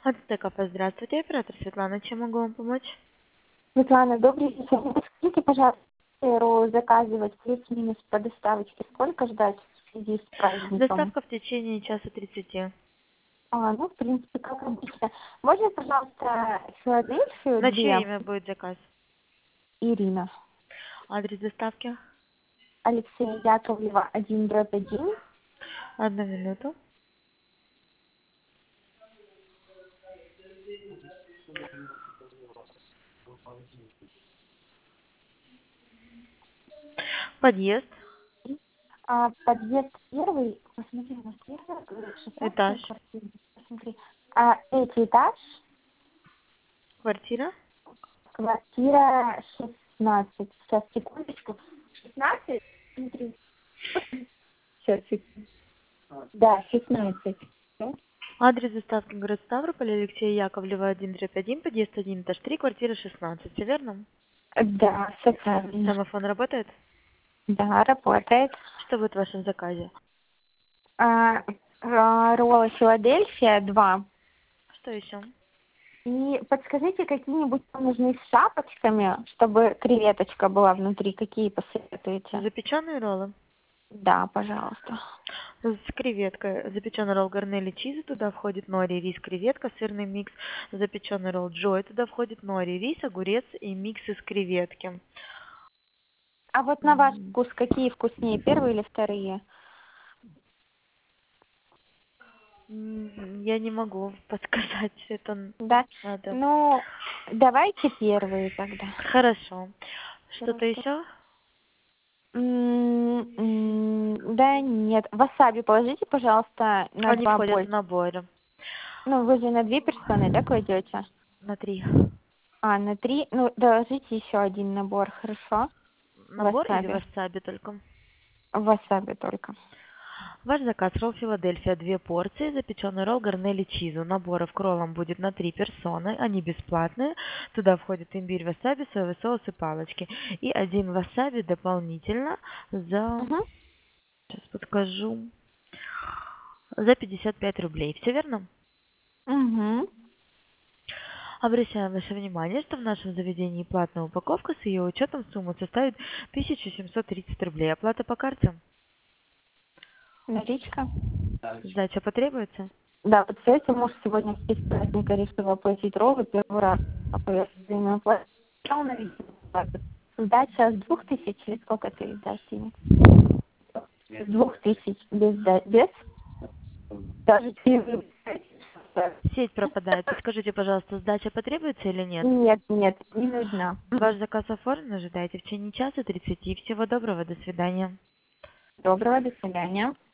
АТТ-кафе, здравствуйте, оператор Светлана, чем могу вам помочь? Светлана, добрый вечер. Подскажите, пожалуйста, заказывать плюс-минус по доставочке. Сколько ждать в связи с праздником? Доставка в течение часа 30. Ну, в принципе, как обычно. Можно, пожалуйста, Филадельфию На чье 2, имя будет заказ? Ирина. Адрес доставки? Алексея Яковлева, 1/1. Одну минуту. Подъезд, Подъезд первый. Посмотри, у нас первая, 16-я этаж, квартира. Посмотри. Третий этаж, квартира. квартира 16. Сейчас, секундочку. 16? Смотри. Сейчас, секунду. Да, 16. Адрес доставки город Ставрополь, Алексея Яковлева, 1/1, подъезд 1, этаж 3, квартира 16. Все верно? Да, все правильно. Домофон работает? Да, работает. Что будет в вашем заказе? Роллы Филадельфия 2. Что еще? И подскажите, какие-нибудь там нужны с шапочками, чтобы креветочка была внутри. Какие посоветуете? Запеченные роллы? Да, пожалуйста. С креветкой. Запеченный ролл гарнели чизи, туда входит нори, рис, креветка, сырный микс. Запеченный ролл джой, туда входит нори, рис, огурец и микс из креветки. А вот на ваш вкус какие вкуснее, первые или вторые? Я не могу подсказать, это Да? надо. Ну, давайте первые тогда. Хорошо. Что-то Хорошо. еще? Да нет. Васаби положите, пожалуйста, на Они 2 входят в больше. наборе. Ну, вы же на 2 персоны, да, кладете? На 3. На 3. Ну, доложите еще один набор, хорошо? Набор или Васаби. васаби только? Васаби только. Ваш заказ ролл Филадельфия 2 порции, запеченный ролл гарнели чизу. Наборов к роллам будет на 3 персоны, они бесплатные. Туда входит имбирь, васаби, соевый соус и палочки. И один васаби дополнительно за, Угу. сейчас подскажу, за 55 рублей. Все верно? Угу. Обращаем ваше внимание, что в нашем заведении платная упаковка, с ее учетом сумма составит 1730 рублей. Оплата по карте? Наличка. Сдача потребуется? Да, подскажите, муж сегодня в честь праздника решил оплатить роллы первый раз. Я взаимную оплату. Сдача с 2000 или сколько ты дашь денег? С 2000 без? Даже первый. Сеть пропадает. Подскажите, пожалуйста, сдача потребуется или нет? Нет, нет, не нужна. Ваш заказ оформлен, ожидайте в течение часа 30. Всего доброго, до свидания. Доброго, до свидания.